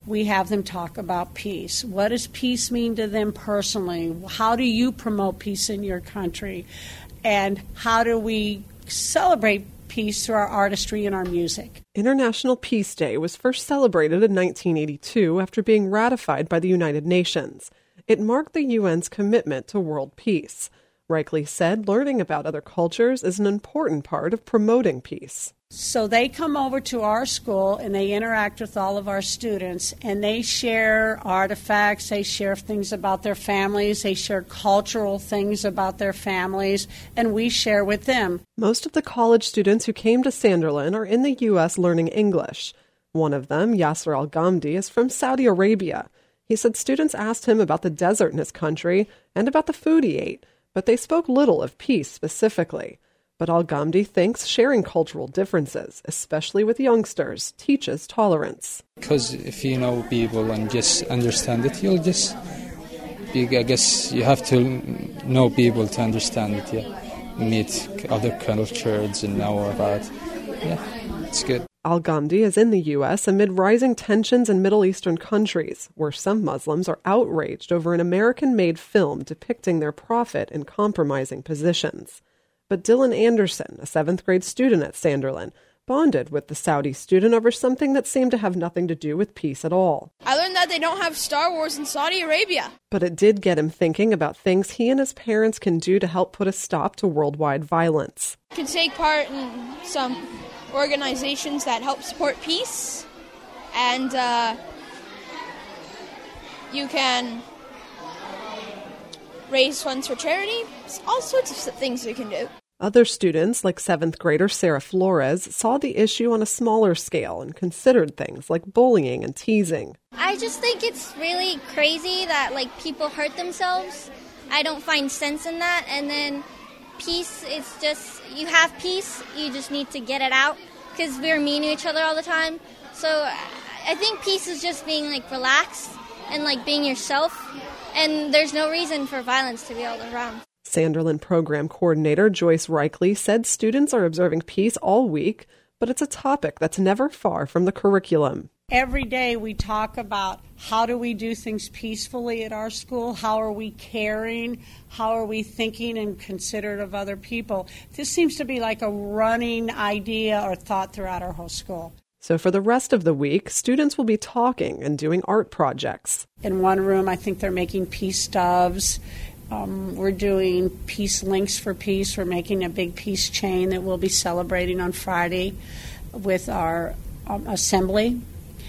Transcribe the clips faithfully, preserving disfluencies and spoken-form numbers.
we have them talk about peace. What does peace mean to them personally? How do you promote peace in your country? And how do we celebrate peace through our artistry and our music? International Peace Day was first celebrated in nineteen eighty-two after being ratified by the United Nations. It marked the U N's commitment to world peace. Reichle said learning about other cultures is an important part of promoting peace. So they come over to our school and they interact with all of our students, and they share artifacts, they share things about their families, they share cultural things about their families, and we share with them. Most of the college students who came to Sanderlan are in the U S learning English. One of them, Yasser Al-Ghamdi, is from Saudi Arabia. He said students asked him about the desert in his country and about the food he ate, but they spoke little of peace specifically. But Al-Ghamdi thinks sharing cultural differences, especially with youngsters, teaches tolerance. Because if you know people and just understand it, you'll just, you, I guess you have to know people to understand it, yeah. Meet other cultures and know about it. Yeah, it's good. Al-Ghamdi is in the U S amid rising tensions in Middle Eastern countries, where some Muslims are outraged over an American-made film depicting their prophet in compromising positions. But Dylan Anderson, a seventh grade student at Sanderlan, bonded with the Saudi student over something that seemed to have nothing to do with peace at all. I learned that they don't have Star Wars in Saudi Arabia. But it did get him thinking about things he and his parents can do to help put a stop to worldwide violence. You can take part in some organizations that help support peace, and uh, you can raise funds for charity. There's all sorts of things you can do. Other students, like seventh grader Sarah Flores, saw the issue on a smaller scale and considered things like bullying and teasing. I just think it's really crazy that, like, people hurt themselves. I don't find sense in that. And then peace, it's just, you have peace, you just need to get it out, because we're mean to each other all the time. So I think peace is just being, like, relaxed and, like, being yourself. And there's no reason for violence to be all around. Sanderlan program coordinator Joyce Reichle said students are observing peace all week, but it's a topic that's never far from the curriculum. Every day we talk about how do we do things peacefully at our school, how are we caring, how are we thinking and considerate of other people. This seems to be like a running idea or thought throughout our whole school. So for the rest of the week, students will be talking and doing art projects. In one room, I think they're making peace doves. Um, we're doing peace links for peace. We're making a big peace chain that we'll be celebrating on Friday with our um, assembly.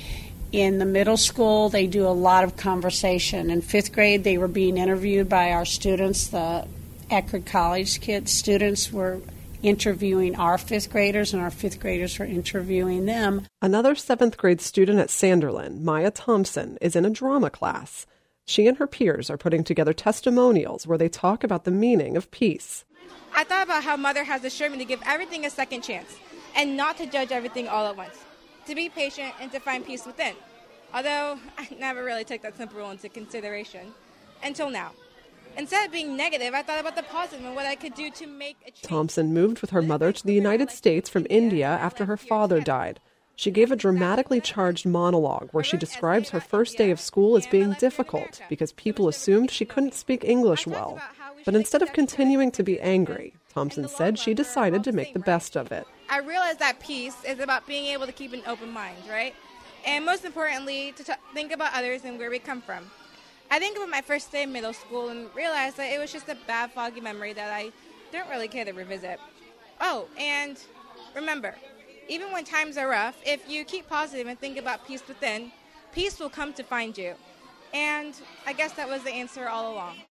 In the middle school, they do a lot of conversation. In fifth grade, they were being interviewed by our students. The Eckerd College kids, students were interviewing our fifth graders, and our fifth graders were interviewing them. Another seventh grade student at Sanderlan, Maya Thompson, is in a drama class. She and her peers are putting together testimonials where they talk about the meaning of peace. I thought about how Mother has assured me to give everything a second chance and not to judge everything all at once, to be patient and to find peace within. Although I never really took that simple rule into consideration until now. Instead of being negative, I thought about the positive and what I could do to make a change. Thompson moved with her mother to the United States from India after her father died. She gave a dramatically charged monologue where she describes her first day of school as being difficult because people assumed she couldn't speak English well. But instead of continuing to be angry, Thompson said she decided to make the best of it. I realized that peace is about being able to keep an open mind, right? And most importantly, to t- think about others and where we come from. I think about my first day in middle school and realized that it was just a bad, foggy memory that I don't really care to revisit. Oh, and remember, even when times are rough, if you keep positive and think about peace within, peace will come to find you. And I guess that was the answer all along.